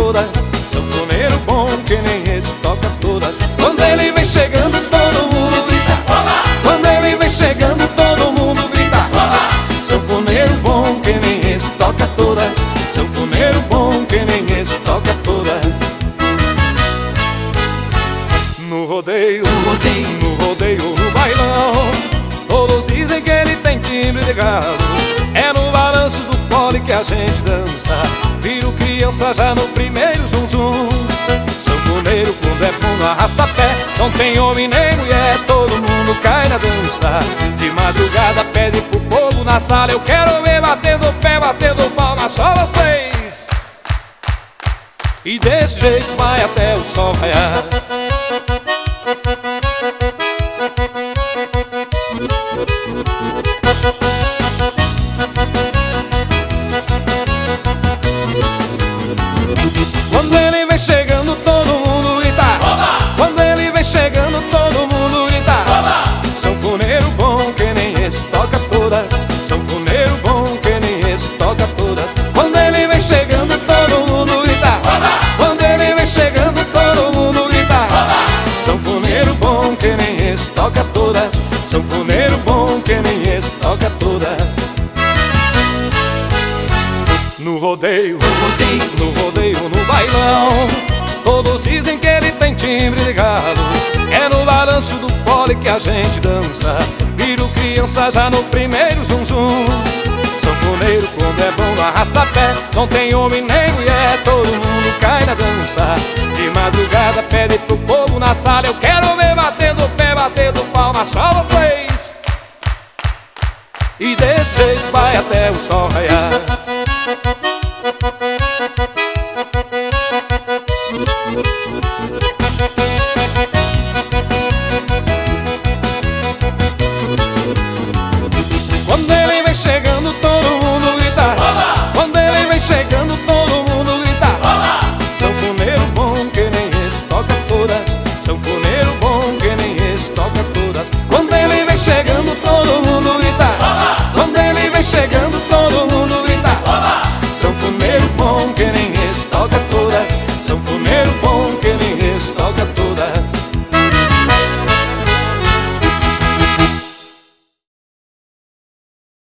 todas. Sanfoneiro bom que nem esse toca todas. Quando ele vem chegando todo mundo grita olá. Quando ele vem chegando todo mundo grita olá. Sanfoneiro bom que nem esse toca todas. Sanfoneiro bom que nem esse toca todas. No rodeio, no bailão, todos dizem que ele tem timbre de galo. É no balanço do fole que a gente dança. Viro criança já no primeiro zum zum. Sanfoneiro quando é bom no arrasta-pé, não tem homem nem mulher, todo mundo cai na dança. De madrugada pede pro povo na sala, eu quero ver batendo pé, batendo palma, só vocês. E desse jeito vai até o sol raiar. Quando ele vem chegando todo mundo grita olá. Quando ele vem chegando todo mundo grita olá. Sanfoneiro bom que nem esse toca todas. Sanfoneiro bom que nem esse toca todas. Quando ele vem chegando todo mundo grita olá. Quando ele vem chegando todo mundo grita olá. Sanfoneiro bom que nem esse toca todas. Sanfoneiro bom que nem esse toca todas. No rodeio, no bailão, todos dizem que ele tem timbre de galo. É no balanço do fole que a gente dança. Viro criança já no primeiro zum zum. Sanfoneiro quando é bom no arrasta-pé, não tem homem nem mulher, todo mundo cai na dança. De madrugada pede pro povo na sala, eu quero ver batendo pé, batendo palma, só vocês. E desse jeito vai até o sol raiar.